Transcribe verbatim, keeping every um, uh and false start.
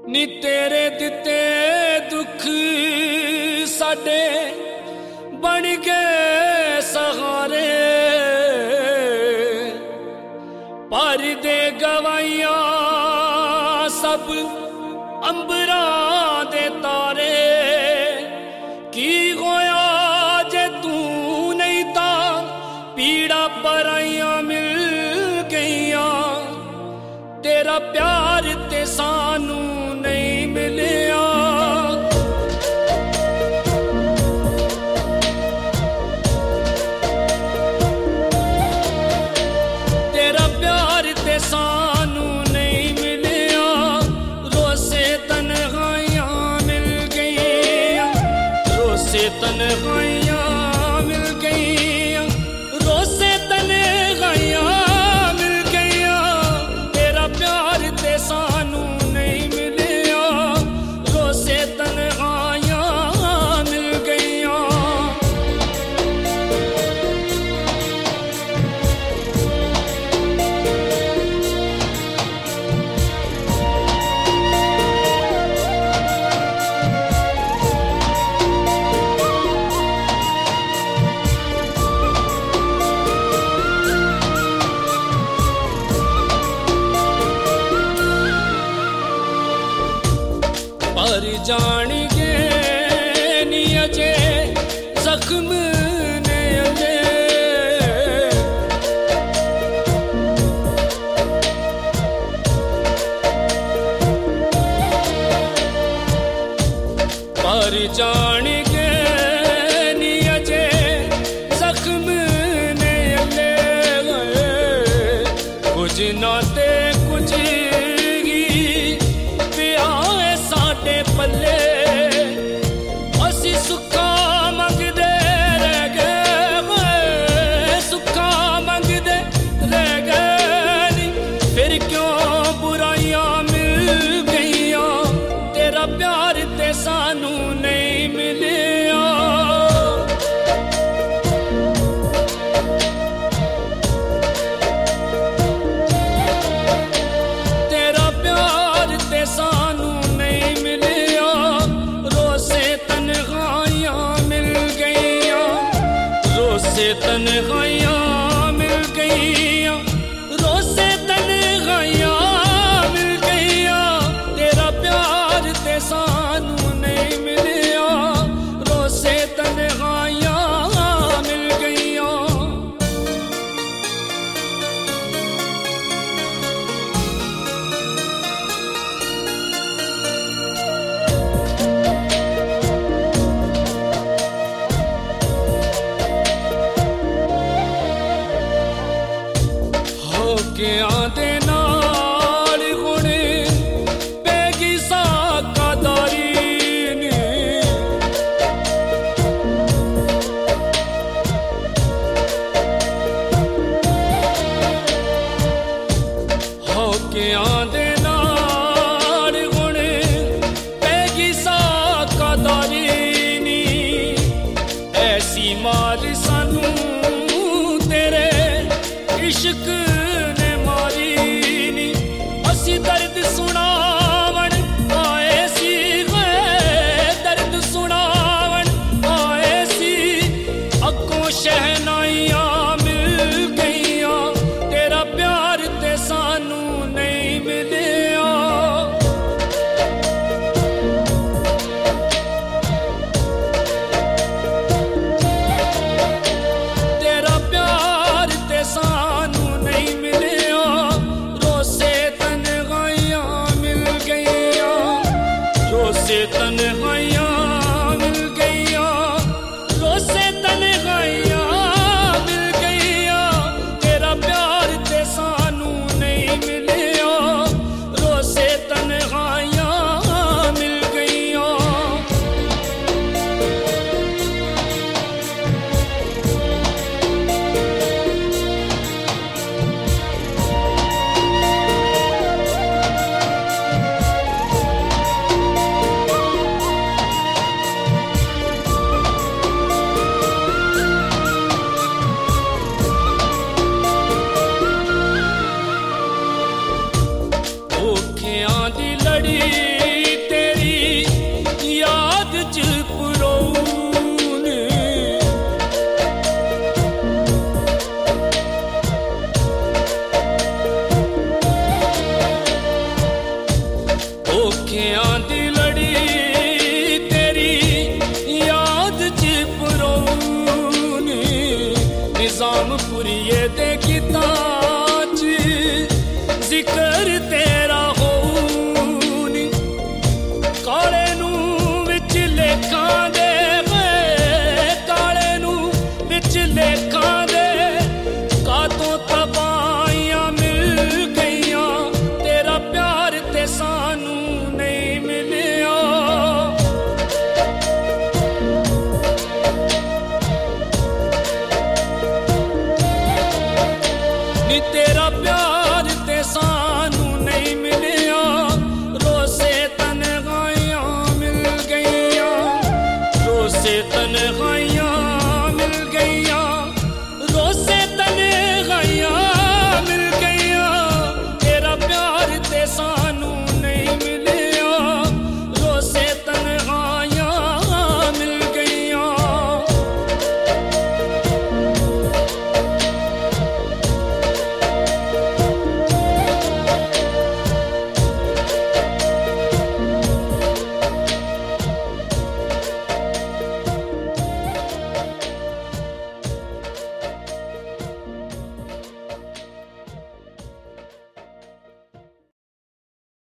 नी तेरे दिते दुख साडे बन गए सहारे, पर दे गवाइयां सब अंबरा दे तारे। की होया जे तू नहीं ता पीड़ा पराइयां मिल गईयां, तेरा प्यार ते सानू नहीं मिलिया। तेरा प्यार ते सानू नहीं मिलिया, रोसे तन्हाइयां मिल गईयां, रोसे तन्हाइयां मिल गईयां, रोसे तन्हाइयां मिल गईयां, तेरा प्यार ते सानू नहीं मिलिया, रोसे तन्हाइयां मिल गईयां। पर जान गए नी अजे जख्म ने अजे, पर जान गए नी अजे जख्म ने अजे, कुछ नाते कुछ पल्ले असी सुखा मंगदे रह गए, सुखा मंगदे रह गए, फिर क्यों बुराइयां मिल गईयां, तेरा प्यार ते सानू नहीं मिलिया। तेरा प्यार ते सानू तन्हाइयां मिल गईयां, रोसे तन्हाइयां मिल गईयां, तेरा प्यार ते सानू नहीं मिलिया, रोसे तन्हाइयां मिल गईयां। के आंदे नाल हुण पैगी साकादारी ने, हो के आंदे नाल हुण पैगी साकादारी नी, ऐसी मार सानू तेरे इश्क दर्द सुनावन आए सी, दर्द सुनावन आए सी, अगों शहनाइयां मिल गईयां, तेरा प्यार ते सानू नहीं मिलिया। तेरा प्यार ते सानू नहीं मिलिया, रोसे रोसे तन्हाइयां मिल गईयां, रोसे तन्हाइयां मिल गईयां, तेरा प्यार ते सानू नहीं मिलिया, रोसे तन्हाइयां मिल गईयां। दी लड़ी